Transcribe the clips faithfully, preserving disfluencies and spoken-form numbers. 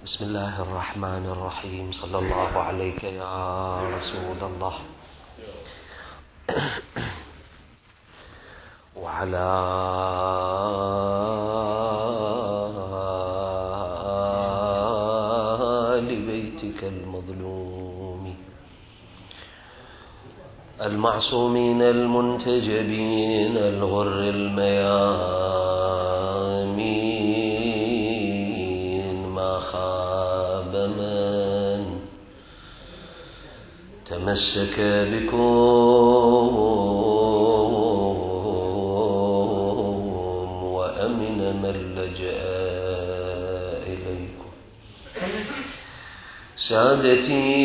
بسم الله الرحمن الرحيم. صلى الله عليك يا رسول الله وعلى آل بيتك المظلوم المعصومين المنتجبين الغر الميامين. ما خاب من تمسك بكم وأمن من لجأ إليكم. سادتي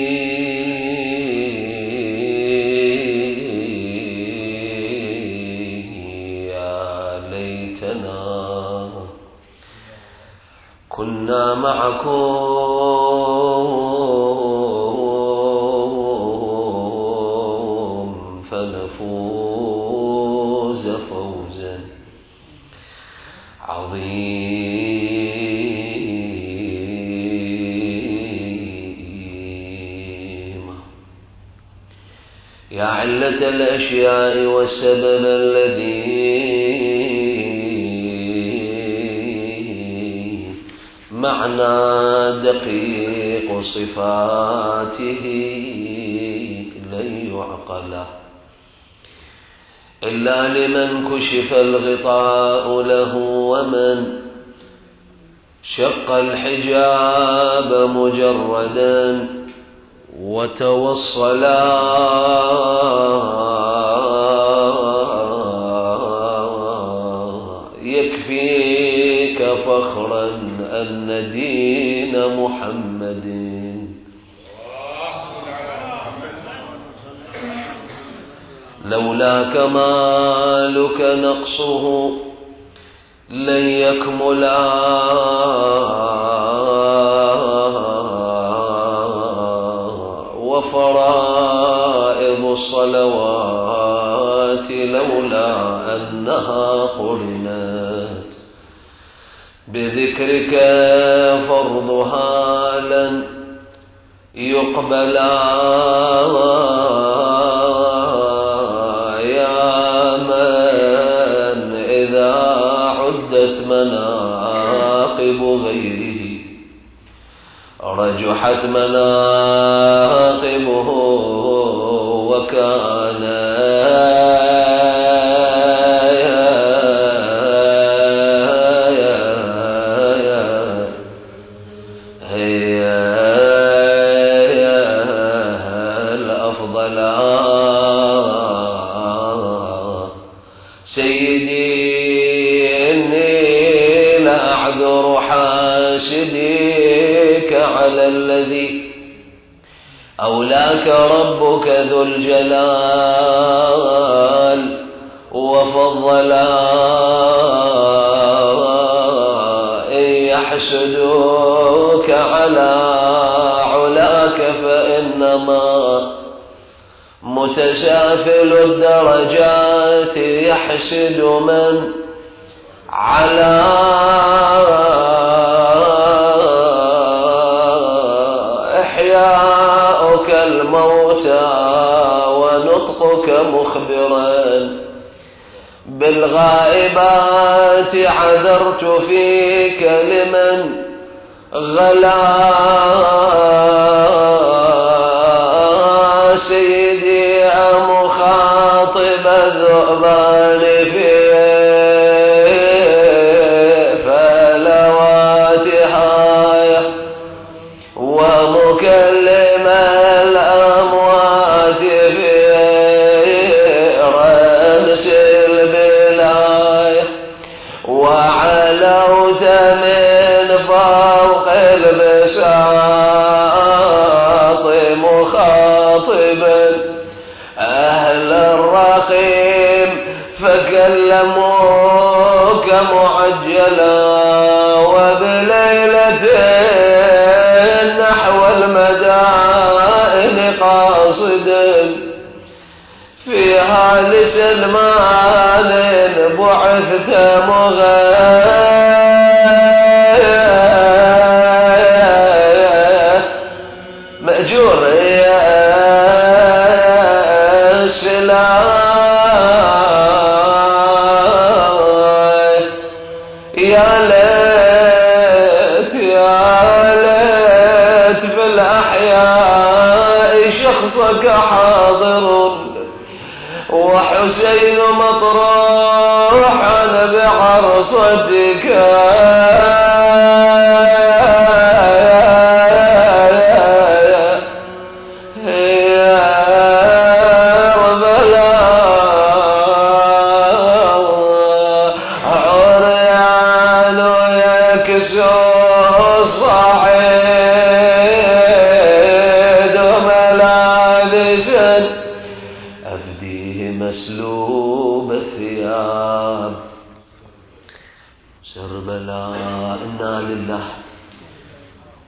كنا معكم فنفوز فوزا عظيما. يا علة الأشياء والسبب الذي معنى دقيق صفاته لن يعقل إلا لمن كشف الغطاء له ومن شق الحجاب مجردا وتوصلا يكفيك فخرا أن دين محمد لولا كمالك نقصه لن يكملا. وفرائض الصلوات لولا أنها قرنت بذكرك فرضها لن يقبلا. يا من إذا عدت مناقب غيره رجحت مناقبه وكان أولاك ربك ذو الجلال وفضلا. إن يحسدوك على علاك فإنما متسافل الدرجات يحسد من على الموتى ونطقك مخبرا بالغائبات. عذرت فيك لمن غلا سيدي مخاطب الذؤبان في فلواتها ومكلم الأموات في رأس البلاية. وعلوت من فوق البساط مخاطبا أهل الرخيم فكلموك معجلا وبليلة نحو المدائن قاصدا فيها لسلمان بعثت مغيرا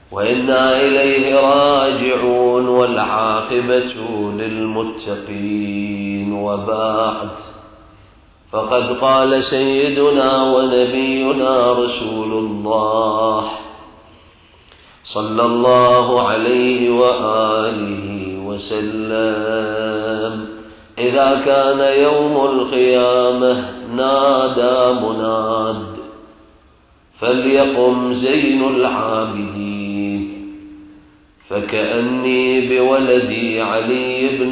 وإنا إليه راجعون والعاقبة للمتقين. وبعد، فقد قال سيدنا ونبينا رسول الله صلى الله عليه وآله وسلم: إذا كان يوم القيامة نادى مناد فليقم زين العابدين، فكأني بولدي علي بن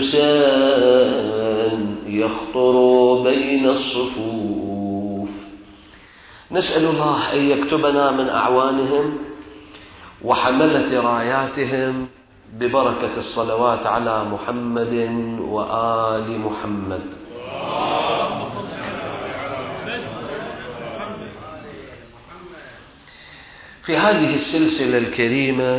الحسين يخطر بين الصفوف. نسأل الله أن يكتبنا من أعوانهم وحملة راياتهم ببركة الصلوات على محمد وآل محمد. في هذه السلسلة الكريمة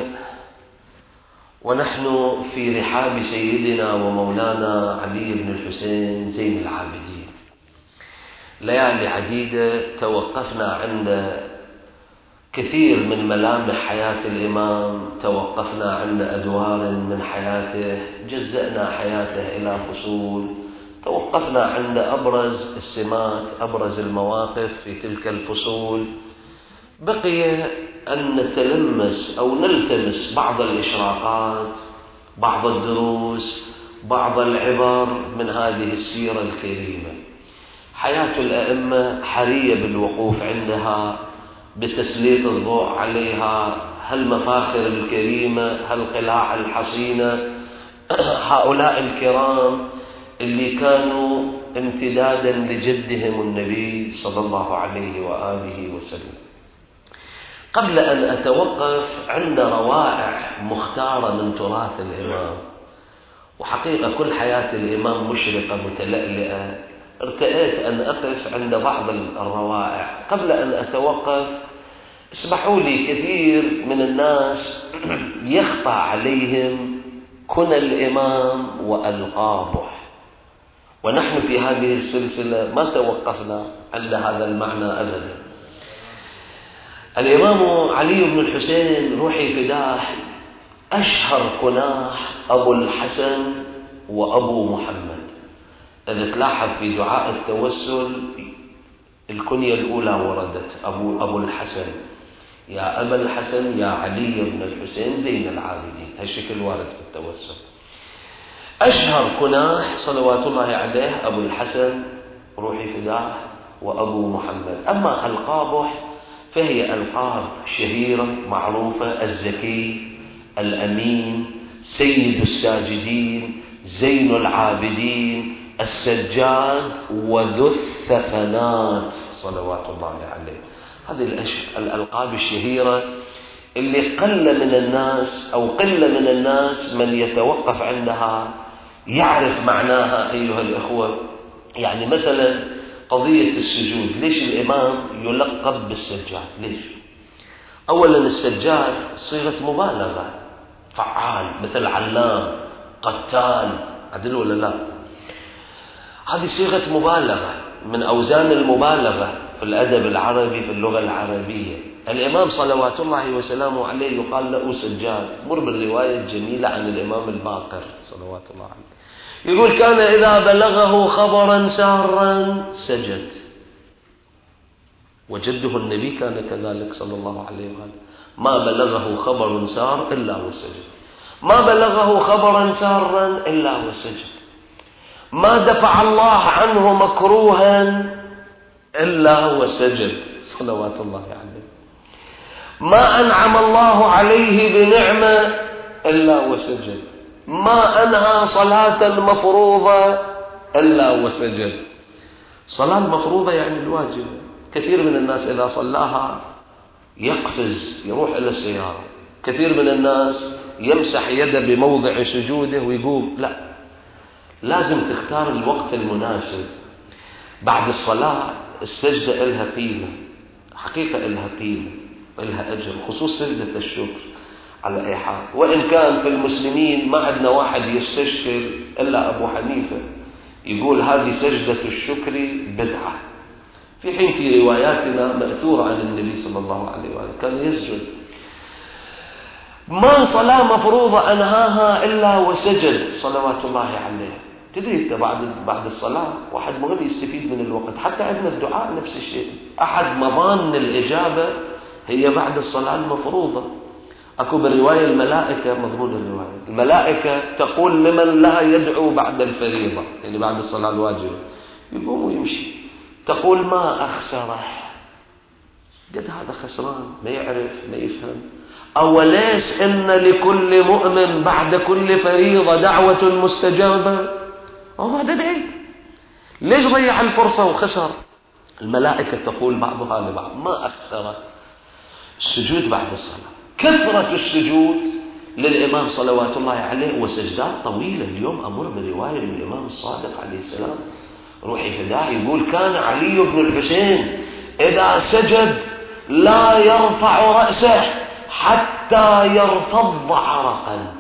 ونحن في رحاب سيدنا ومولانا علي بن الحسين زين العابدين، ليالي عديدة توقفنا عند كثير من ملامح حياة الإمام، توقفنا عند أدوار من حياته، جزأنا حياته إلى فصول، توقفنا عند أبرز السمات، أبرز المواقف في تلك الفصول. بقي أن نتلمس أو نلتمس بعض الإشراقات، بعض الدروس، بعض العبر من هذه السيرة الكريمة. حياة الأئمة حرية بالوقوف عندها، بتسليط الضوء عليها، هالمفاخر الكريمة، هالقلاع الحصينة، هؤلاء الكرام اللي كانوا امتدادا لجدهم النبي صلى الله عليه وآله وسلم. قبل أن أتوقف عند روائع مختارة من تراث الإمام، وحقيقة كل حياة الإمام مشرقة متلألئة، ارتأيت أن أقف عند بعض الروائع. قبل أن أتوقف اسمحوا لي، كثير من الناس يخفى عليهم كنى الإمام وألقابه، ونحن في هذه السلسلة ما توقفنا عند هذا المعنى أبدا. الإمام علي بن الحسين روحي فداه أشهر كناه أبو الحسن وأبو محمد. إذا تلاحظ في دعاء التوسل الكنية الأولى وردت أبو, أبو الحسن، يا أبا الحسن يا علي بن الحسين زين العابدين، هالشكل وارد في التوسل. أشهر كناه صلوات الله عليه أبو الحسن روحي فداه وأبو محمد. أما ألقابه فهي ألقاب شهيرة معروفة: الزكي، الأمين، سيد الساجدين، زين العابدين، السجاد، وذو الثفنات صلوات الله عليه. هذه الألقاب الشهيرة اللي قل من الناس أو قل من الناس من يتوقف عندها يعرف معناها أيها الأخوة. يعني مثلا قضية السجود، ليش الإمام يلقب بالسجاد؟ ليش؟ أولا السجاد صيغة مبالغة، فعال، مثل علام، قتال، عدل ولا لا؟ هذه صيغة مبالغة من أوزان المبالغة في الأدب العربي، في اللغة العربية. الإمام صلوات الله وسلامه عليه يقال له سجاد. مر بالرواية الجميلة عن الإمام الباقر صلوات الله عليه، يقول: كان إذا بلغه خبرا سارا سجد. وجده النبي كان كذلك صلى الله عليه وآله، ما بلغه خبر سار إلا وسجد، ما بلغه خبرا سارا إلا وسجد، ما دفع الله عنه مكروها إلا وسجد صلوات الله عليه، ما أنعم الله عليه بنعمة إلا وسجد، ما أنهى صلاة مفروضة إلا وسجد. صلاة مفروضة يعني الواجب. كثير من الناس إذا صلاها يقفز يروح إلى السيارة، كثير من الناس يمسح يده بموضع سجوده ويقوم. لا، لازم تختار الوقت المناسب. بعد الصلاة السجدة إلها قيمة، حقيقة إلها قيمة، إلها أجر، خصوص سجدة الشكر على أي حال. وإن كان في المسلمين ما عندنا واحد يستشكل إلا أبو حنيفة، يقول هذه سجدة الشكر بدعة، في حين في رواياتنا مأثورة عن النبي صلى الله عليه وآله كان يسجد. ما صلاة مفروضة أنهاها إلا وسجد صلوات الله عليه. تدري أنت بعد بعد الصلاة واحد مهم يستفيد من الوقت. حتى عندنا الدعاء نفس الشيء، أحد مظان الإجابة هي بعد الصلاة المفروضة. أكو بالرواية الملائكة، مضمون الرواية الملائكة تقول لمن لا يدعو بعد الفريضة، يعني بعد الصلاة الواجبة، يقوم ويمشي، تقول ما أخسره، قد هذا خسران، ما يعرف ما يفهم. أوليس إن لكل مؤمن بعد كل فريضة دعوة مستجابة؟ أو ما تدعي، ليش ضيع الفرصة وخسر؟ الملائكة تقول بعضها لبعض ما أكثر السجود بعد الصلاة. كثرة السجود للإمام صلوات الله عليه وسجدات طويلة. اليوم أمر برواية من الإمام الصادق عليه السلام روحي فداه، يقول كان علي بن الحسين إذا سجد لا يرفع رأسه حتى يرتض عرقا،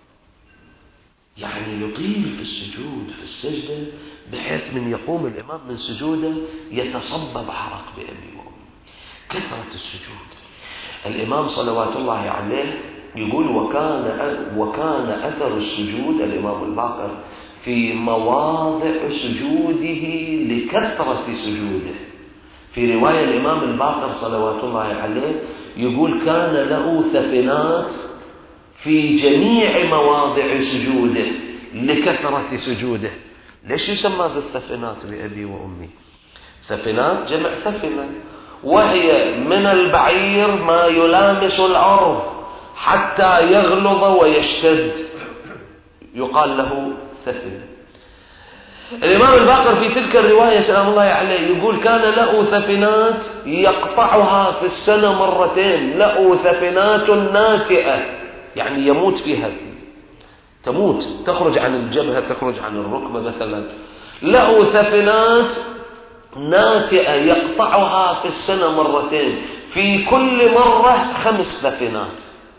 يعني يطيل في السجود في السجدة بحيث من يقوم الإمام من سجوده يتصبب عرق بأبي وأمي. كثرة السجود. الإمام صلوات الله عليه يقول وكان وكان أثر السجود الإمام الباقر في مواضع سجوده لكثرة سجوده. في رواية الإمام الباقر صلوات الله عليه يقول كان له ثفنات في جميع مواضع سجوده لكثرة سجوده. ليش يسمى بالثفنات بأبي وأمي؟ ثفنات جمع ثفنة، وهي من البعير ما يلامس الأرض حتى يغلظ ويشتد، يقال له ثفن. الإمام الباقر في تلك الرواية سلام الله عليه يقول كان له ثفنات يقطعها في السنة مرتين، له ثفنات ناتئة، يعني يموت فيها، تموت تخرج عن الجبهة تخرج عن الركبة مثلا. له ثفنات ناتئة يقطعها في السنة مرتين، في كل مرة خمس ثفنات.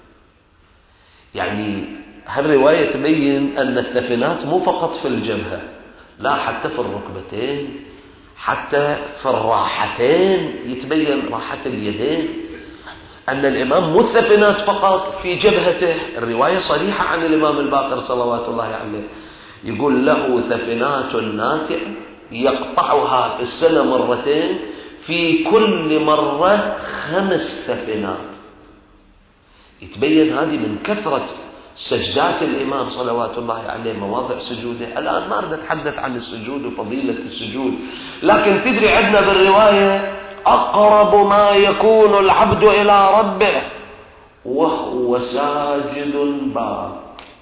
يعني هالرواية تبين أن الثفنات مو فقط في الجبهة، لا حتى في الركبتين، حتى في الراحتين، يتبين راحة اليدين. أن الإمام مو الثفنات فقط في جبهته، الرواية صريحة عن الإمام الباقر صلوات الله عليه يقول له ثفنات ناتئة يقطعها في السنة مرتين، في كل مرة خمس ثفنات. يتبين هذه من كثرة سجدات الإمام صلوات الله عليه مواضع سجوده. الآن ما أريد أتحدث عن السجود وفضيلة السجود، لكن تدري عندنا بالرواية أقرب ما يكون العبد إلى ربه وهو ساجد باك.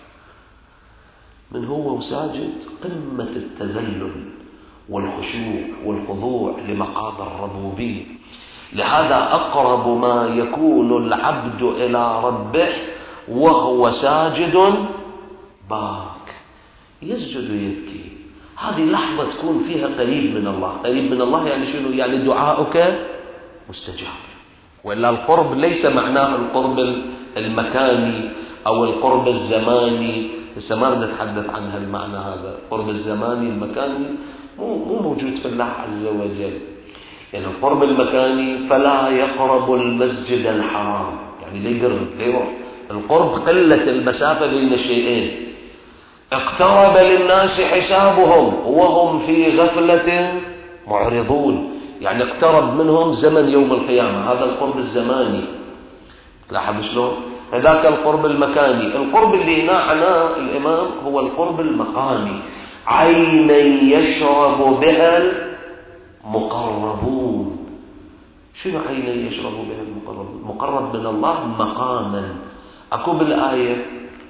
من هو ساجد قمة التذلل والخشوع والخضوع لمقام الربوبية. لهذا أقرب ما يكون العبد إلى ربه وهو ساجد باك، يسجد ويبكي. هذه لحظة تكون فيها قريب من الله. قريب من الله يعني شنو؟ يعني دعاؤك مستجاب. وإلا القرب ليس معناه القرب المكاني أو القرب الزماني، لسه ما نتحدث عن هالمعنى هذا. القرب الزماني المكاني مو مو موجود في الله عز وجل. يعني القرب المكاني فلا يقرب المسجد الحرام، يعني ليه يقرب ليه يروح. القرب قلة المسافة بين الشيئين. اقترب للناس حسابهم وهم في غفلة معرضون، يعني اقترب منهم زمن يوم القيامة. هذا القرب الزماني. لاحظ شلون؟ هذاك القرب المكاني. القرب اللي هنا عناه الإمام هو القرب المقامي، عينا يشرب بها المقربون. شنو عينا يشرب بها المقربون؟ مقرب من الله مقاما. أكو بالآية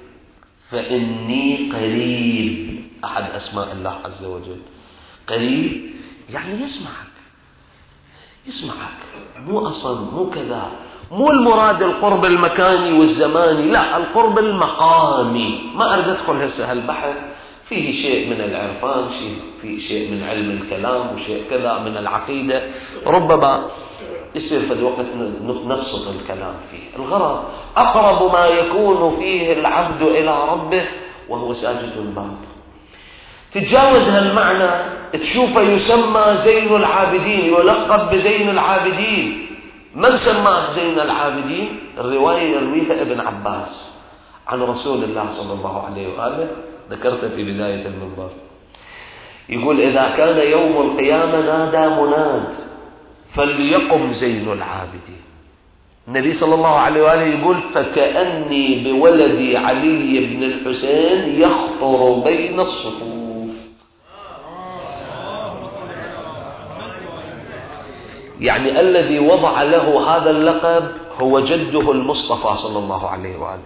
فإني قريب، أحد أسماء الله عز وجل. قريب يعني يسمعك يسمعك مو أصلا مو كذا. مو المراد القرب المكاني والزماني، لا، القرب المقامي. ما أريد أدخل هسه هالبحث، فيه شيء من العرفان، شيء فيه شيء من علم الكلام وشيء كذا من العقيدة، ربما يصير في الوقت نبسط الكلام فيه. الغرض أقرب ما يكون فيه العبد إلى ربه وهو ساجد الباب. تتجاوز هالمعنى تشوفه يسمى زين العابدين، يلقب بزين العابدين. من سماه زين العابدين؟ الرواية يرويها ابن عباس عن رسول الله صلى الله عليه وآله، ذكرت في بداية المنبر، يقول إذا كان يوم القيامة نادى مناد فليقم زين العابدين. النبي صلى الله عليه وآله يقول فكأني بولدي علي بن الحسين يخطر بين الصفوف. يعني الذي وضع له هذا اللقب هو جده المصطفى صلى الله عليه وآله.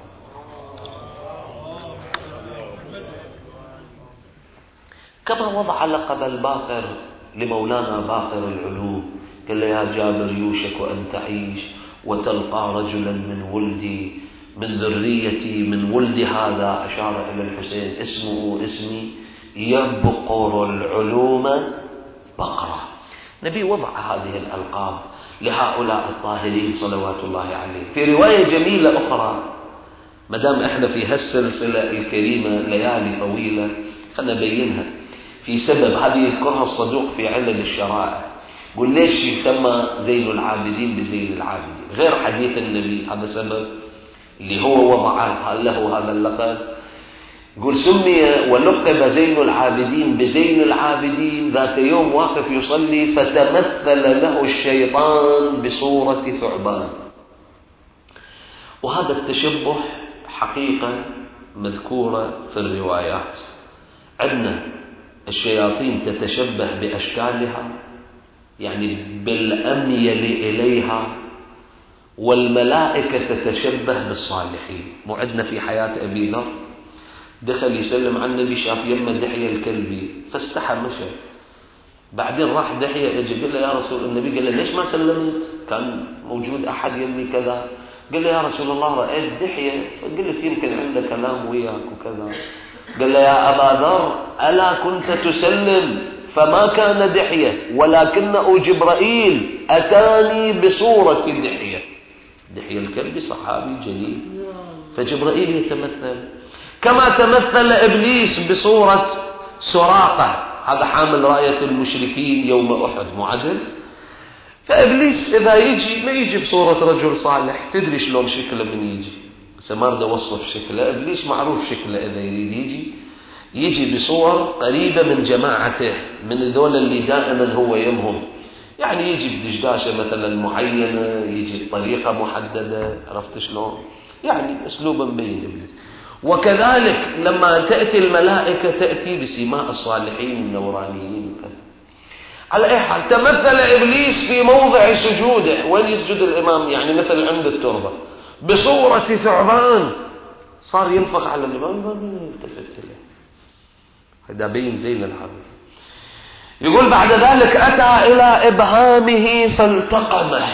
كما وضع لقب الباقر لمولانا باقر العلوم، قال له يا جابر يوشك أن تعيش وتلقى رجلا من ولدي من ذريتي من ولد هذا، أشار إلى الحسين، اسمه اسمي يبقر العلوم بقرة. النبي وضع هذه الألقاب لهؤلاء الطاهرين صلوات الله عليه. في رواية جميلة أخرى، مدام احنا في هالسلسلة الكريمة ليالي طويلة خلنا نبينها، في سبب هذه يذكرها الصدوق في علل الشرائع. قل ليش يسمى زين العابدين بزين العابدين غير حديث النبي؟ هذا سبب اللي هو وضع له هذا اللقب. يقول سمي ولقب زين العابدين بزين العابدين ذات يوم واقف يصلي فتمثل له الشيطان بصورة ثعبان. وهذا التشبه حقيقة مذكورة في الروايات. عندنا الشياطين تتشبه بأشكالها، يعني بالأميل إليها، والملائكة تتشبه بالصالحين. مو عندنا في حياة أبي ذر دخل يسلم على النبي، شاف يمه دحية الكلبي فاستحى مشى، بعدين راح دحية اجى قال له يا رسول النبي، قال له ليش ما سلمت؟ كان موجود أحد يمي كذا، قال له يا رسول الله رأيت دحية، فقلت يمكن عنده كلام وياك وكذا. قال له يا أبا ذر ألا كنت تسلم؟ فما كان دحية ولكنه جبرائيل أتاني بصورة دحية. دحية الكلبي صحابي جليل، فجبرائيل يتمثل. كما تمثل إبليس بصورة سراقة، هذا حامل راية المشركين يوم أحد معدل. فإبليس إذا يجي ما يجي بصورة رجل صالح، تدري شلون شكله من يجي، بس ما أريد أوصف شكله. إبليس معروف شكله إذا يريد يجي يجي بصور قريبة من جماعته، من ذول اللي دائما هو يمهم. يعني يجي بدشداشة مثلا معينة، يجي بطريقة محددة، عرفت شلون؟ يعني أسلوبا مبين إبليس. وكذلك لما تأتي الملائكة تأتي بسماء الصالحين النورانيين. على أي حال تمثل إبليس في موضع سجوده، وين يسجد الإمام؟ يعني مثل عند التربة، بصورة ثعبان، صار ينفق على الإمام ما يلتفت إليه. هذا بين زين العابدين. يقول بعد ذلك أتى إلى إبهامه فالتقمه،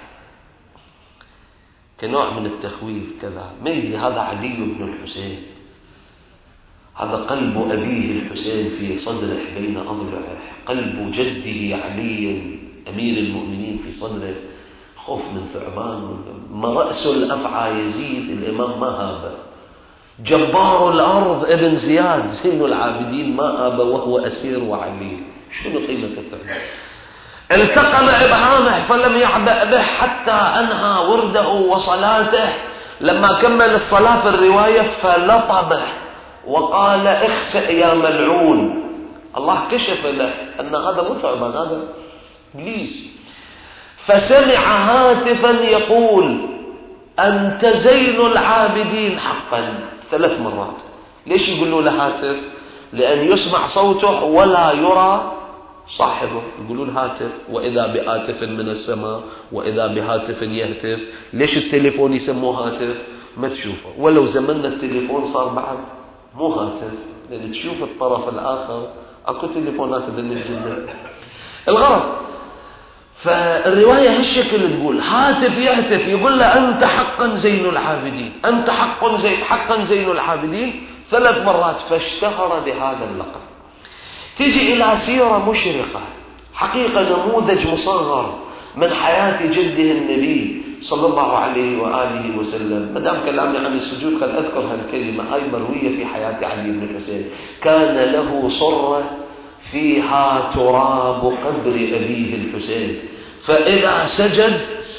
كنوع من التخويف كذا. ميزي هذا علي بن الحسين، هذا قلب أبيه الحسين في صدره بين أضلعه، قلب جده علي أمير المؤمنين في صدره، خوف من ثعبان. ما رأس الأفعى يزيد الإمام ما هاب، جبار الأرض ابن زياد زين العابدين ما هاب وهو أسير وعلي. شنو قيمة الثعبان؟ التقم إبهامه فلم يعبأ به حتى أنهى ورده وصلاته. لما كمل الصلاة في الرواية فلطبه وقال اخسأ يا ملعون. الله كشف له أن هذا مو ثعبان، هذا إبليس. فسمع هاتفا يقول أنت زين العابدين حقا ثلاث مرات. ليش يقولوا له هاتف؟ لأن يسمع صوته ولا يرى صاحبه. يقولون هاتف، وإذا بهاتف من السماء وإذا بهاتف يهتف. ليش التليفون يسموه هاتف؟ ما تشوفه، ولو زمننا التليفون صار بعد مو هاتف، لأن تشوف الطرف الآخر. أكو تليفونات بالجنة. الغرض فالرواية هالشكل تقول هاتف يهتف يقول له أنت حقا زين العابدين، أنت حقا زين حقا زين العابدين ثلاث مرات، فاشتهر بهذا اللقب. تجي إلى سيرة مشرقة، حقيقة نموذج مصغر من حياة جده النبي صلى الله عليه وآله وسلم. مدام كلامنا عن السجود خل أذكر هالكلمة، هاي مروية في حياة علي بن الحسين. كان له صرة فيها تراب قبر أبيه الحسين، فإذا سجد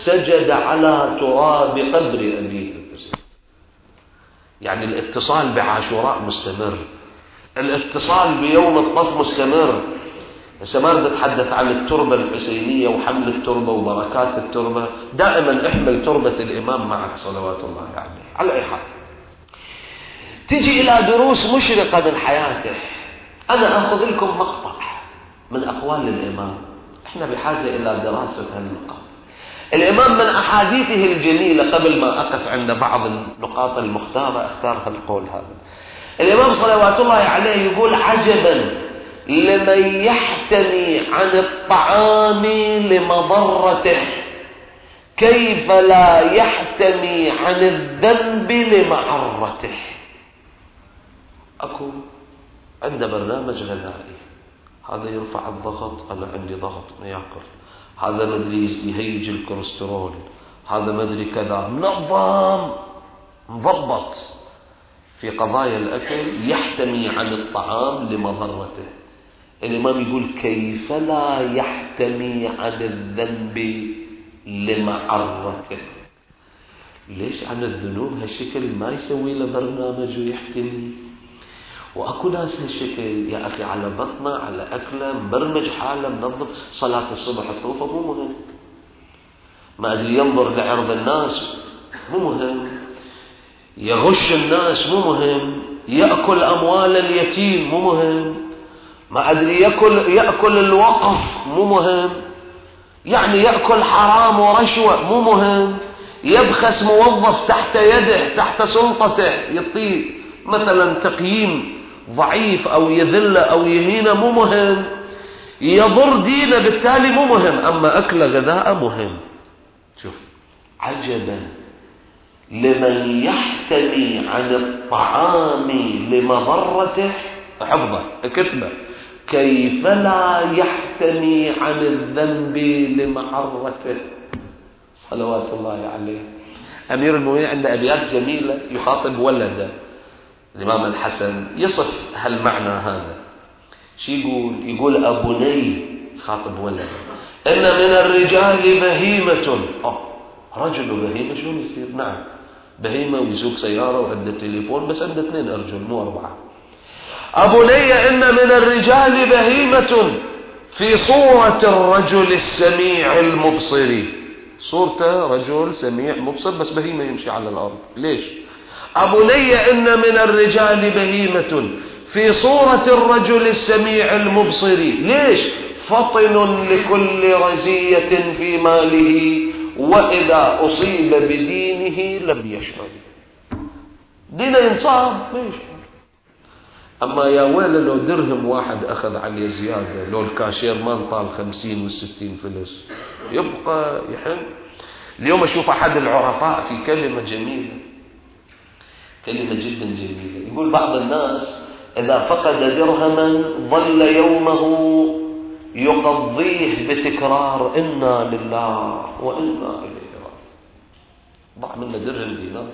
سجد على تراب قبر أبيه الحسين. يعني الاتصال بعاشوراء مستمر، الاتصال بيوم الطف مستمر. ما نتحدث عن التربة الحسينية وحمل التربة وبركات التربة، دائما احمل تربة الإمام معك صلوات الله عليه. على أي حال، تجي إلى دروس مشرقة من حياته. أنا أخذ لكم مقطع من أقوال الإمام، إحنا بحاجة إلى دراسة هالنقاط. الإمام من أحاديثه الجميلة، قبل ما أقف عند بعض النقاط المختارة أختار هالقول هذا. الإمام صلوات الله عليه يقول: عجبا لمن يحتمي عن الطعام لمضرته، كيف لا يحتمي عن الذنب لمعرته. أكو عند برنامج غذائي، هذا يرفع الضغط، أنا عندي ضغط ما ياكل، هذا مدري يهيج الكوليسترول، هذا مدري كذا، منظم مضبط في قضايا الأكل، يحتمي عن الطعام لمضرته. الإمام يقول: كيف لا يحتمي عن الذنب لمعرته. ليش عن الذنوب هالشكل ما يسوي له برنامج ويحتمي؟ وأكو ناس هالشكل يا أخي، على بطنه على أكله مبرمج حاله منظم، صلاة الصبح تروفه مو مهم، ما أدري ينظر لعرض الناس مو مهم، يغش الناس مو مهم، يأكل أموال اليتيم مو مهم، ما أدري يأكل, يأكل الوقف مو مهم، يعني يأكل حرام ورشوة مو مهم، يبخس موظف تحت يده تحت سلطته يطيب مثلا تقييم ضعيف أو يذل أو يهينه مو مهم، يضر دينه بالتالي مو مهم، أما أكل غذاء مهم. شوف، عجبا لمن يحتمي عن الطعام لمضرته، حفظه كتبه، كيف لا يحتمي عن الذنب لمعرته. صلوات الله عليه. أمير المؤمنين عنده أبيات جميلة يخاطب ولده الإمام الحسن، يصف هالمعنى هذا. شو يقول؟ يقول: أبني، خاطب ولده، إن من الرجال بهيمة. أوه، رجل بهيمة شلون يصير؟ نعم، بهيمة ويسوق سيارة وعنده تليفون، بس عنده اثنين أرجل مو أربعة. أبني إن من الرجال بهيمة في صورة الرجل السميع المبصر. صورته رجل سميع مبصر بس بهيمة يمشي على الأرض. ليش؟ أبني إن من الرجال بهيمة في صورة الرجل السميع المبصر. ليش؟ فطن لكل رزية في ماله، وإذا أصيب بدينه لم يشعر. دينه ينصاب ليش؟ أما يا ويل لو درهم واحد أخذ عليه زيادة، لو الكاشير ما انطال خمسين والستين فلس يبقى يحن. اليوم أشوف أحد العرفاء في كلمة جميلة، كلمة جدا جميلة، يقول: بعض الناس إذا فقد درهما ظل يومه يقضيه بتكرار إنا لله وإنا إليه راجعون. ضاع منه درهم دينار،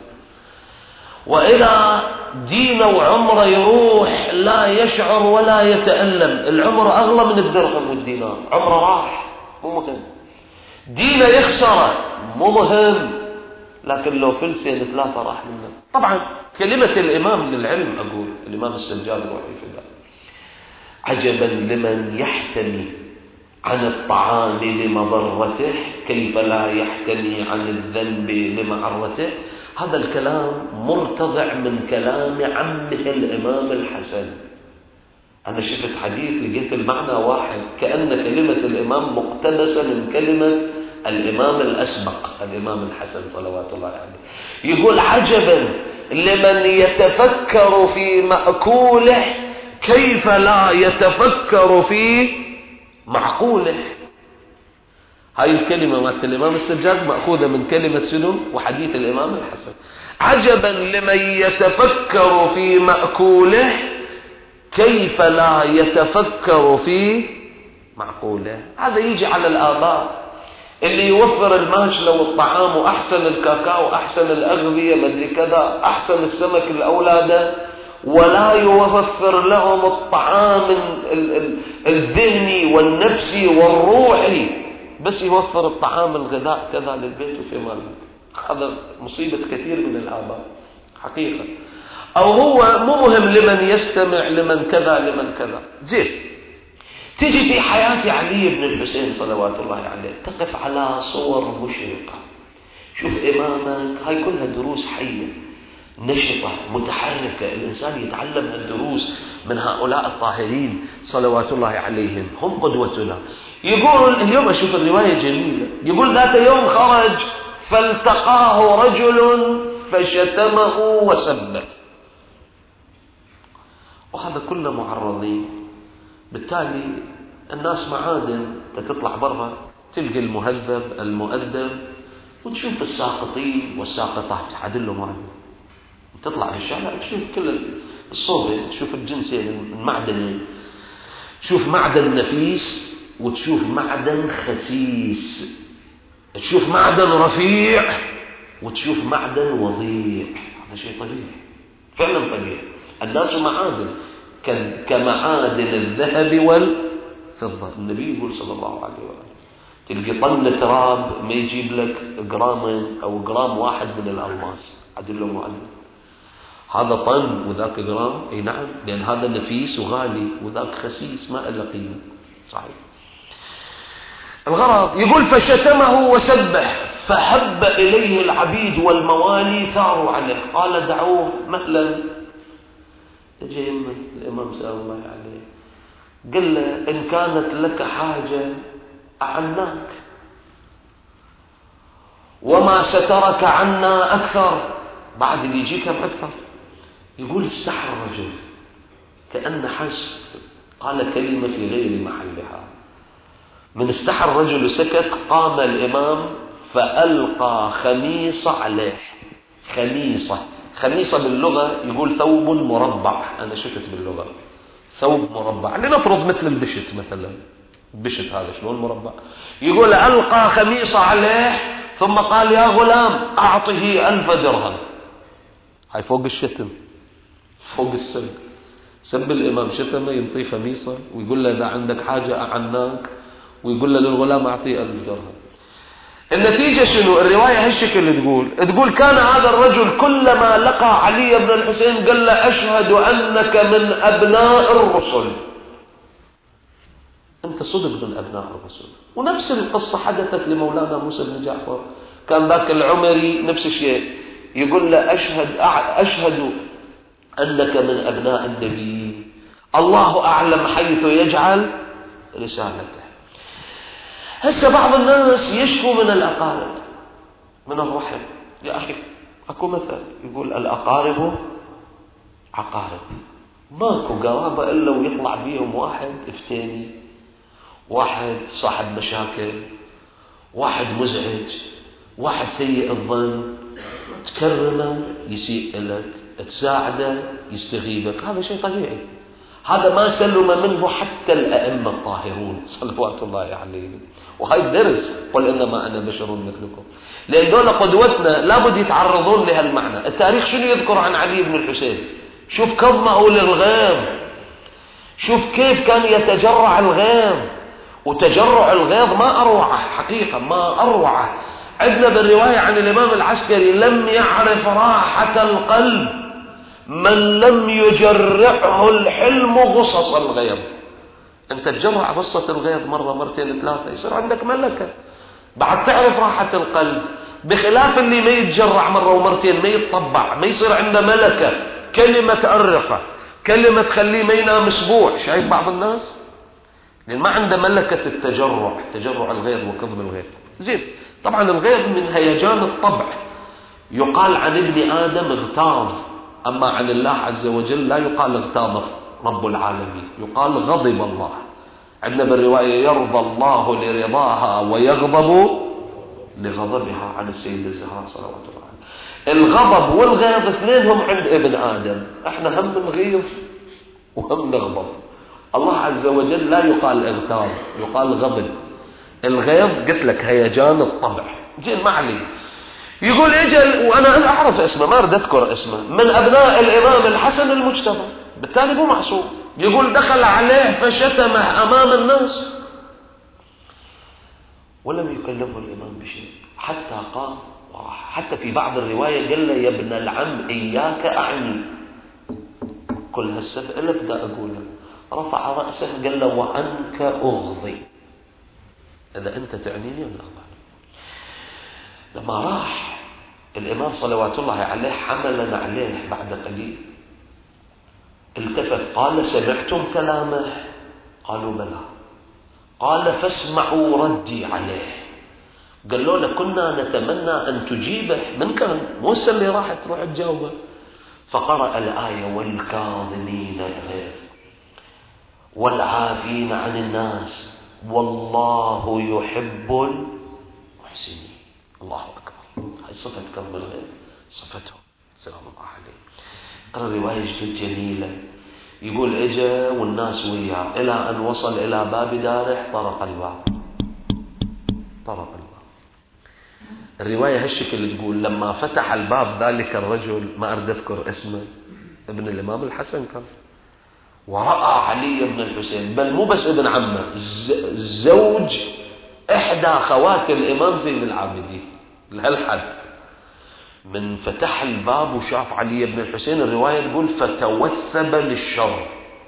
وإذا دين وعمره يروح لا يشعر ولا يتألم. العمر أغلى من الدرهم والدينار، عمره راح مو مهم، دينه يخسره مو مهم، لكن لو فلسين ثلاثة راح منه. طبعا كلمة الإمام للعلم، أقول الإمام السجاد روحي فداه: عجبا لمن يحتمي عن الطعام لمضرته، كيف لا يحتمي عن الذنب لمعرته. هذا الكلام مرتضع من كلام عمه الإمام الحسن. أنا شفت حديث لقيت المعنى واحد، كأن كلمة الإمام مقتبسة من كلمة الإمام الأسبق الإمام الحسن صلوات الله عليه. يقول: عجبا لمن يتفكر في مأكوله، كيف لا يتفكر في معقوله. هاي الكلمة مالت الإمام السجاد مأخوذة من كلمة سنو وحديث الإمام الحسن. عجبا لمن يتفكر في مأكوله، كيف لا يتفكر في معقوله. هذا يجي على الآباء اللي يوفر الماشلة والطعام وأحسن الكاكاو وأحسن الأغذية مدري كذا، أحسن السمك لأولاده، ولا يوفر لهم الطعام الذهني والنفسي والروحي بس يوفر الطعام الغذاء كذا للبيت وفي مال. هذا مصيبة كثير من الآباء حقيقة. أو هو مو مهم لمن يستمع، لمن كذا لمن كذا. زين، تيجي في حياة علي بن الحسين صلوات الله عليه تقف على صور مشرقة. شوف إمامك، هاي كلها دروس حية نشطة متحركة، الإنسان يتعلم الدروس من هؤلاء الطاهرين صلوات الله عليهم، هم قدوتنا. يقول اليوم، أشوف الرواية جميلة، يقول ذات يوم خرج فالتقاه رجل فشتمه وسبه، وهذا كله معرضين. بالتالي الناس معادن، تطلع برا تلقى المهذب المؤدب وتشوف الساقطين والساقطات عدلهم معدن. تطلع في الشارع تشوف كل الصوبة، تشوف الجنسين المعدنين، تشوف معدن نفيس وتشوف معدن خسيس، تشوف معدن رفيع وتشوف معدن وضيع. هذا شيء طبيعي، فعلا طبيعي. الناس معادن كمعادن الذهب والفضة. النبي يقول صلى الله عليه وسلم تلقي طن تراب ما يجيب لك جرامين أو جرام واحد من الألماس، عدل له معدن. هذا طن وذاك جرام، اي نعم، لأن هذا نفيس وغالي وذاك خسيس ما له قيمة. صحيح. الغرض يقول فشتمه وسبح، فحب إليه العبيد والموالي ثاروا عليه، قال دعوه مهلا. يجي يمه الإمام سأل الله عليه، قال له إن كانت لك حاجة أعناك، وما سترك عنا أكثر، بعد اللي يجيك أكثر. يقول استحى الرجل كأن حس، قال كلمة في غير محلها. من استحى الرجل وسكت، قام الإمام فألقى خميصة عليه. خميصة خميصة باللغة يقول ثوب مربع، أنا شفت باللغة ثوب مربع، لنفرض مثل البشت مثلا، البشت هذا شلون مربع. يقول ألقى خميصة عليه ثم قال يا غلام أعطه ألف درهم. هاي فوق الشتم، فوق السب. سب الإمام، شتمه، ينطيه خميصة ويقول له إذا عندك حاجة أعناك، ويقول له للغلام أعطيه ألف درهم. النتيجة شنو؟ الرواية هالشكل تقول تقول كان هذا الرجل كلما لقى علي بن الحسين قال له أشهد أنك من أبناء الرسل، أنت صدق من أبناء الرسل. ونفس القصة حدثت لمولانا موسى بن جعفر، كان ذاك العمري نفس الشيء، يقول له أشهد أشهد أنك من أبناء النبيين، الله أعلم حيث يجعل رسالته. هسه بعض الناس يشكو من الأقارب، من الرحم. يا أخي أكو مثل يقول الأقارب عقارب، ماكو قرابة إلا ويطلع بيهم واحد افتاني، واحد صاحب مشاكل، واحد مزعج، واحد سيء الظن. تكرمه يسيء لك، تساعده يستغيبك، هذا شيء طبيعي. هذا ما سلم منه حتى الأئمة الطاهرون صلوات الله عليهم. وهي الدرس، قل إنما أنا بشر مثلكم، لأن دول قدوتنا لابد يتعرضون لهالمعنى. التاريخ شنو يذكر عن علي بن الحسين؟ شوف كظمه للغيظ، شوف كيف كان يتجرع الغيظ، وتجرع الغيظ ما أروعه حقيقة، ما أروعه. عندنا بالرواية عن الإمام العسكري لم يعرف راحة القلب من لم يجرعه الحلم غصص الغيظ. أنت تجرع غصة الغيظ مرة مرتين ثلاثة يصير عندك ملكة، بعد تعرف راحة القلب، بخلاف اللي ما يتجرع مرة ومرتين، ما يتطبع، ما يصير عنده ملكة، كلمة تأرقه، كلمة تخليه ما ينام أسبوع. شايف بعض الناس لأن ما عنده ملكة التجرع، تجرع الغيظ وكظم الغيظ. زين، طبعا الغيظ من هيجان الطبع، يقال عن ابن آدم اغتاظ، أما عن الله عز وجل لا يقال اغتاظ رب العالمين، يقال غضب الله. عندنا بالرواية يرضى الله لرضاها ويغضب لغضبها عن السيد الزهراء صلوات الله عليه. الغضب والغيظ اثنينهم عند ابن آدم، احنا هم نغيظ وهم نغضب. الله عز وجل لا يقال اغتاظ، يقال غضب. الغيظ قلت لك هيجان الطبع. زين، ما عليه. يقول اجل، وانا اعرف اسمه ما اريد اذكر اسمه، من ابناء الامام الحسن المجتبى، بالتالي مو معصوم. يقول دخل عليه فشتمه امام الناس، ولم يكلفه الإمام بشيء حتى قام وراح. حتى في بعض الرواية قال له يا ابن العم إياك أعني، كل هالسفة إلا بدأ أقوله. رفع رأسه قال له وعنك أغضي، إذا أنت تعنيني أنا أغضي. لما راح الإمام صلوات الله عليه حملنا عليه بعد قليل، التفت قال سمعتم كلامه؟ قالوا بلى. قال فاسمعوا ردي عليه. قالوا له كنا نتمنى أن تجيبه، من كان موسى اللي راح تروح تجاوبه. فقرأ الآية والكاظمين الغيظ والعافين عن الناس والله يحب المحسنين. الله أكبر. هاي صفة كظم الغيظ، صفته سلام الله عليه. ترى رواية جدا جميلة. يقول اجا والناس وياه إلى أن وصل إلى باب داره، طرق الباب طرق الباب. الرواية هالشكل تقول لما فتح الباب ذلك الرجل، ما أريد أذكر اسمه، ابن الإمام الحسن كان، ورأى علي بن الحسين، بل مو بس ابن عمه، زوج إحدى خوات الإمام زين العابدين لهالحد. من فتح الباب وشاف علي بن الحسين، الرواية تقول فتوثب للشر.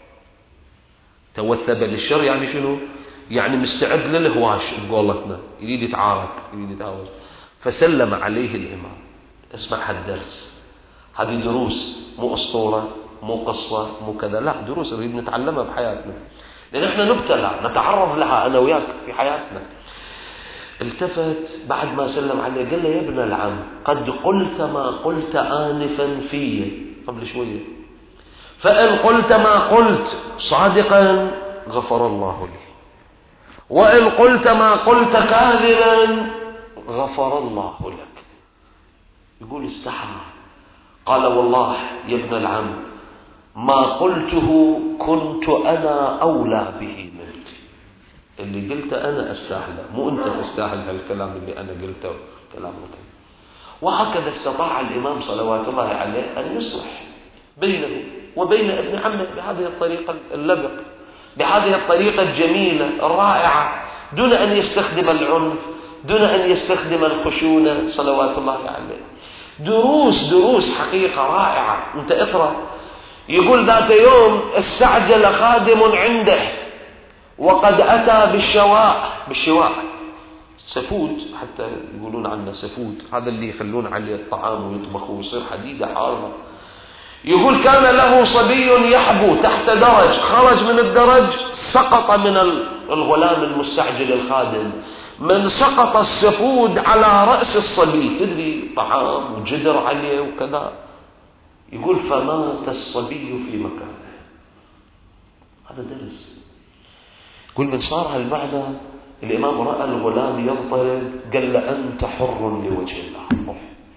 توثب للشر يعني شنو؟ يعني مستعد للهواش بقولتنا، يريد يتعارك يريد يتهاوش. فسلم عليه الإمام. اسمع هالدرس، هذه دروس، مو أسطورة مو قصة مو كذا، لا، دروس نريد نتعلمها بحياتنا، لأن احنا نبتلى نتعرض لها أنا وياك في حياتنا. التفت بعد ما سلم عليه قال له يا ابن العم قد قلت ما قلت آنفا في قبل شوية، فإن قلت ما قلت صادقا غفر الله لي، وإن قلت ما قلت كاذبا غفر الله لك. يقول استحى. قال والله يا ابن العم ما قلته كنت أنا أولى به منك، اللي قلته أنا أستاهله، مو أنت تستاهل هالكلام اللي أنا قلته كلام مكان. وهكذا استطاع الإمام صلوات الله عليه أن يصلح بينه وبين ابن عمه بهذه الطريقة اللبق، بهذه الطريقة الجميلة الرائعة، دون أن يستخدم العنف، دون أن يستخدم الخشونة صلوات الله عليه. دروس دروس حقيقة رائعة. أنت اقرأ. يقول ذات يوم استعجل خادم عنده وقد أتى بالشواء، بالشواء سفود، حتى يقولون عنه سفود، هذا اللي يخلون عليه الطعام ويطبخوه ويصير حديدة حارة. يقول كان له صبي يحبو تحت درج، خرج من الدرج سقط من الغلام المستعجل الخادم، من سقط السفود على رأس الصبي، تدري طعام وجدر عليه وكذا. يقول فمات الصبي في مكانه. هذا درس. يقول من صار هالمعنى الإمام رأى الغلام يضطرب قال له أنت حر لوجه الله.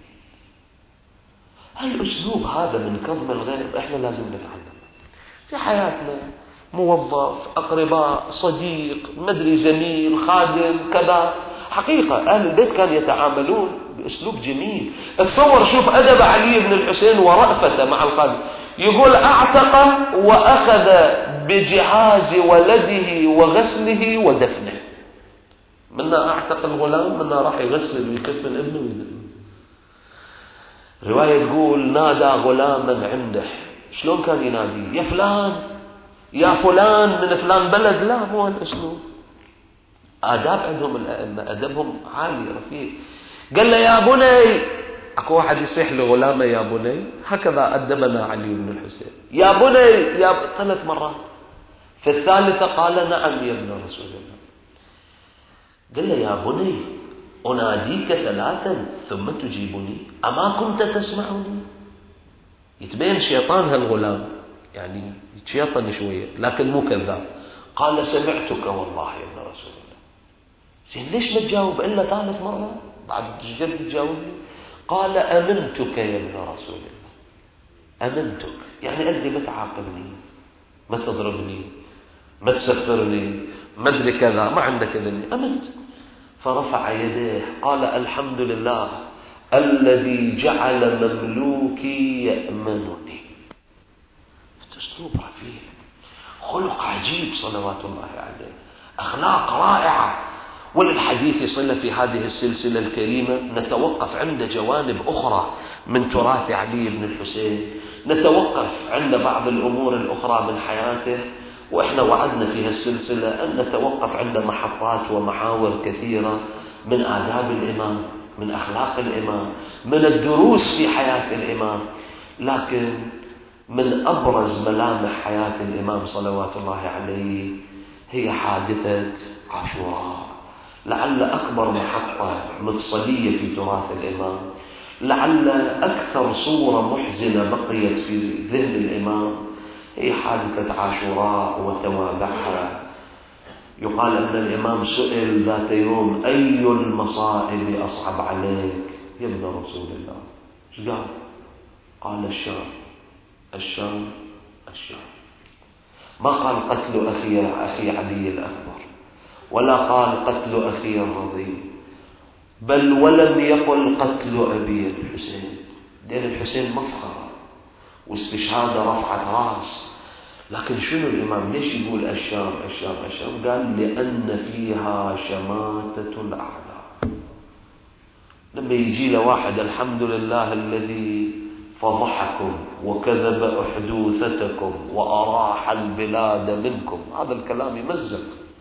هالأسلوب هذا من كظم الغيظ احنا لازم نتعلم في حياتنا. موظف، أقرباء، صديق، مدري زميل، خادم، كذا. حقيقة أهل البيت كانوا يتعاملون بأسلوب جميل. اتصور شوف أدب علي بن الحسين ورأفته مع الخادم. يقول أعتق وأخذ بجهاز ولده وغسله ودفنه. منا أعتق الغلام، منا راح يغسل ويكفن ابنه ويدفنه. رواية تقول نادى غلاما عنده. شلون كان ينادي؟ يا فلان يا فلان من فلان بلد. لا، مو هالأسلوب. آداب عندهم الأئمة، أدبهم عالي رفيع. قال له يا بني. أكو واحد يصيح لغلامه يا بني، هكذا أدبنا علي بن الحسين. يا بني يا ب... ثلاث مرات. في الثالثة قال نعم يا ابن رسول الله. قال له يا بني أناديك ثلاثا ثم تجيبني أما كنت تسمعني. يتبين شيطان هالغلام، يعني يتشيطن شوية لكن مو كذاب. قال سمعتك والله يا ابن رسول الله. زين ليش ما تجاوب إلا ثالث مرة بعد جد تجاوبني؟ قال أمنتك يا ابن رسول الله. أمنتك يعني أدري ما تعاقبني، ما تضربني، ما تسفرني، ما أدري كذا، ما عندك إذني، أمنت. فرفع يديه قال الحمد لله الذي جعل مملوكي يأمنني. أسلوب رفيع، خلق عجيب صلوات الله عليه، أخلاق رائعة. وللحديث صلة في هذه السلسلة الكريمة. نتوقف عند جوانب أخرى من تراث علي بن الحسين، نتوقف عند بعض الأمور الأخرى من حياته، وإحنا وعدنا في هالسلسلة أن نتوقف عند محطات ومحاور كثيرة من آداب الإمام، من أخلاق الإمام، من الدروس في حياة الإمام. لكن من أبرز ملامح حياة الإمام صلوات الله عليه هي حادثة عاشوراء، لعل أكبر محطة مفصلية في تراث الإمام، لعل أكثر صورة محزنة بقيت في ذهن الإمام هي حادثة عاشوراء وتوابعها. يقال أن الإمام سئل ذات يوم: أي المصائب أصعب عليك يا ابن رسول الله؟ ايش قال؟ قال: الشام الشام الشام. ما قال قتل أخي أخي علي الأكبر، ولا قال قتل أخي الرضيع، بل ولم يقل قتل أبي الحسين، لأن الحسين مفخر واستشهاد رفعت راس. لكن شنو الإمام ليش يقول الشام الشام الشام؟ قال: لأن فيها شماتة الأعداء. لما يجي له واحد: الحمد لله الذي فضحكم وكذب أحدوثتكم وأراح البلاد منكم، هذا الكلام يمزق.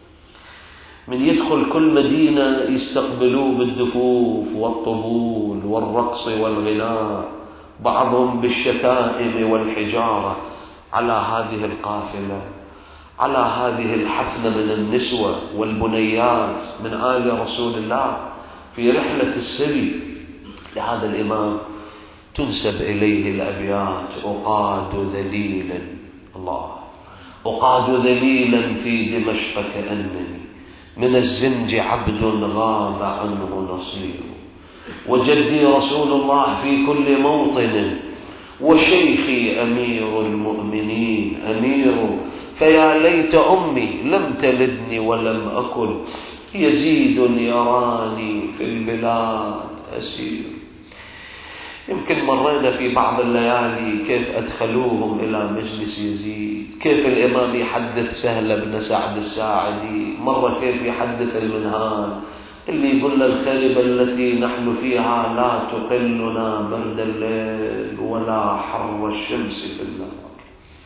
من يدخل كل مدينة يستقبلوه بالدفوف والطبول والرقص والغناء، بعضهم بالشتائم والحجارة على هذه القافلة، على هذه الحفنة من النسوة والبنيات من آل رسول الله في رحلة السري. لهذا الإمام تنسب إليه الأبيات: أقاد ذليلا، الله أقاد ذليلا في دمشق كأنني من الزنج عبد غاب عنه نصير، وجدي رسول الله في كل موطن، وشيخي أمير المؤمنين أمير، فيا ليت أمي لم تلدني ولم أكن، يزيد يراني في البلاد أسير. يمكن مرينا في بعض الليالي كيف أدخلوهم إلى مجلس يزيد، كيف الإمام يحدث سهل بن سعد الساعدي، مرة كيف يحدث المنهال اللي يقول الخربة التي نحن فيها لا تقلنا برد الليل ولا حر الشمس في النهار،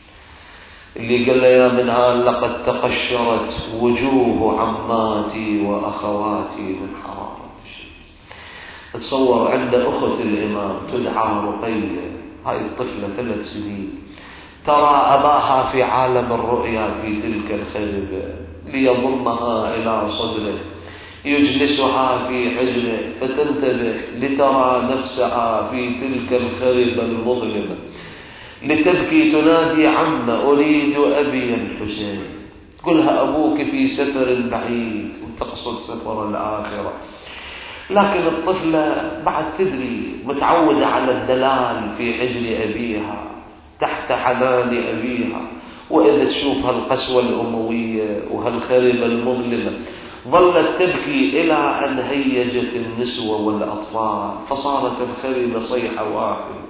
اللي قال يا منهال لقد تقشرت وجوه عماتي وأخواتي من حرارة الشمس. تصور عند أخت الإمام تدعى رقية، هاي الطفلة ثلاث سنين، ترى أباها في عالم الرؤيا في تلك الخربة، ليضمها إلى صدره يجلسها في حجره فتنتبه لترى نفسها في تلك الخربة المظلمة، لتبكي تنادي: عم أريد أبي الحسين. قلها أبوك في سفر بعيد، وتقصد سفر الآخرة. لكن الطفلة بعد تدري، متعودة على الدلال في حجر أبيها تحت حنان أبيها، وإذا تشوف هالقسوة الأموية وهالخربة المظلمة ظلت تبكي إلى أن هيجت النسوة والأطفال، فصارت الخربة صيحة واحدة: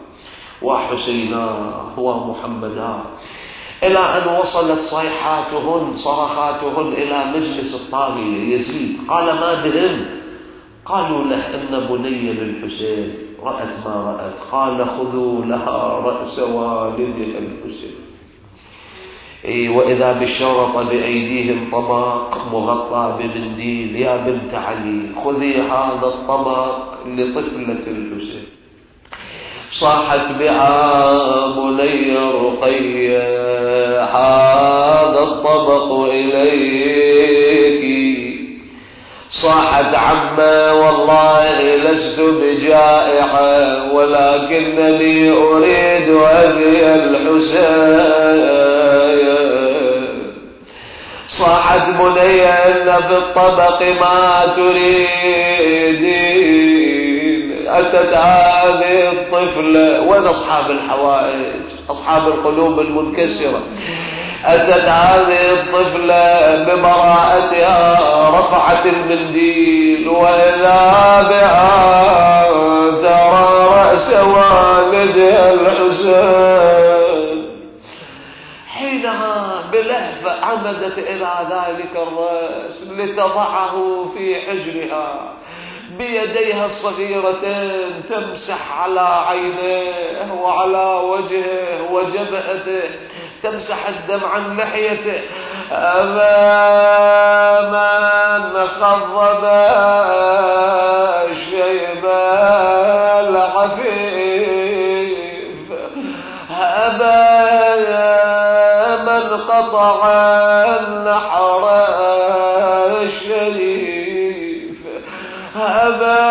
وحسيناه ومحمداه، إلى أن وصلت صيحاتهن صرخاتهن إلى مجلس الطاغية يزيد. قال: ما بهم؟ قالوا له: إن بني للحسين رأت ما رأت. قال: خذوا لها رأس والدها الحسين. إيه، وإذا بالشرطة بأيديهم طبق مغطى بمنديل: يا بنت علي خذي هذا الطبق لطفلة الحسين. صاحت بها بني رقية: هذا الطبق إليك. صاحت: عما والله لست بجائعة، ولكنني أريد أبي الحسين. صاحت بني: إن في الطبق ما تريدين. أتت هذه الطفلة، وين أصحاب الحوائج، أصحاب القلوب المنكسرة؟ أتت هذه الطفلة ببراءتها، رفعت المنديل، وإذا بها ترى رأس والدها الحسين. حينها بلهفة عمدت إلى ذلك الرأس لتضعه في حجرها، بيديها الصغيرتين تمسح على عينيه وعلى وجهه وجبهته، تمسح الدم عن لحيته. أماما خضب الشيب العفيف، أبا من قطع النحر الشريف، أبا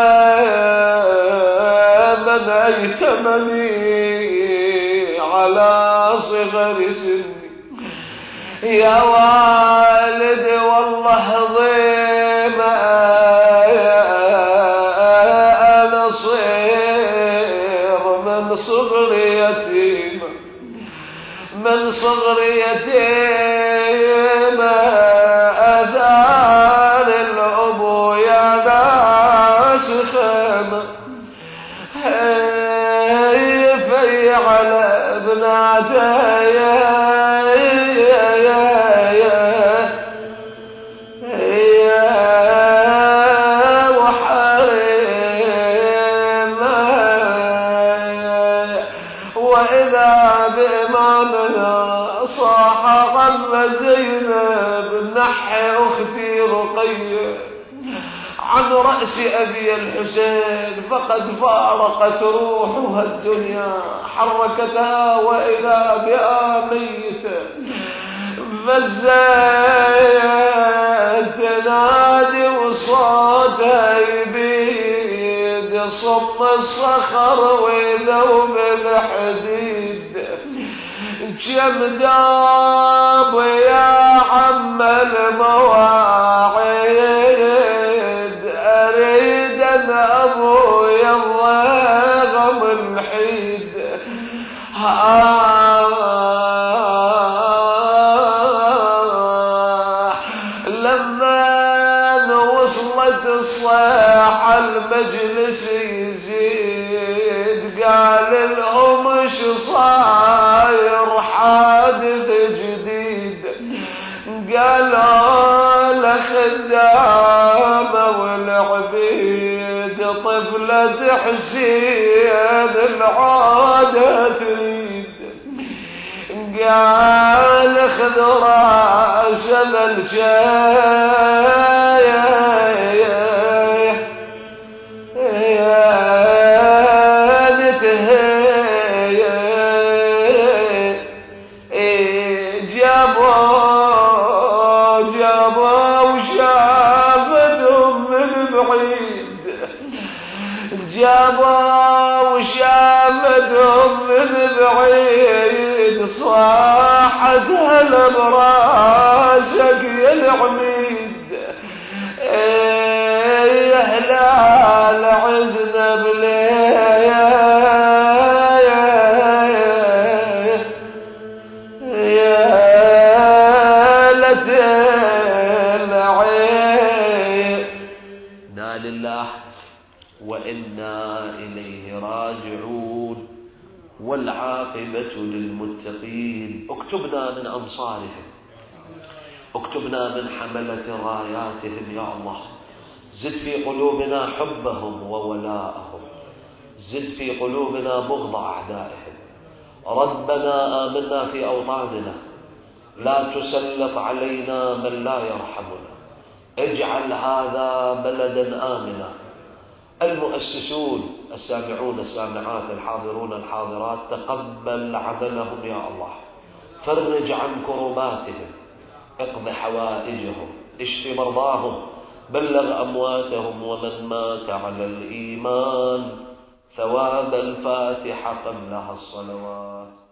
من أيتمني على صغر سني. يا والد والله ضيم أنا صير من صغر يتيم، من صغر يتيم أذان الأبو يا ناس خيمة في على ابناتي عن رأس أبي الحسين، فقد فارقت روحها الدنيا حركتها وإذا بها ميتة، فزت تنادي وصوتها يبيد صم الصخر وذوب الحديد. كم داب يا عم المواعيد، أريد أن أبويا الضيغم الحيد. لما وصلت الصيحة المجلس يزيد، قال لهم شو صاير حادث جديد. قالوا لخدامة والعبيد طفلة حسين العادة تريد. قال خذ راس الجاية جابوا وشامدهم من بعيد، صاحت هلا براسك يا العميد. يا هلال عزنا بليه يا للعين. نا لله وإنا إليه راجعون، والعاقبة للمتقين. اكتبنا من أنصارهم، اكتبنا من حملة راياتهم يا الله. زد في قلوبنا حبهم وولاءهم، زد في قلوبنا بغض أعدائهم. ربنا آمنا في أوطاننا، لا تسلط علينا من لا يرحمنا. اجعل هذا بلدا آمنا. المؤسسون، السامعون السامعات، الحاضرون الحاضرات، تقبل عملهم يا الله. فرج عن كرباتهم، اقض حوائجهم، اشف مرضاهم، بلغ أمواتهم ومن مات على الإيمان. ثواب الفاتحة قبلها الصلوات.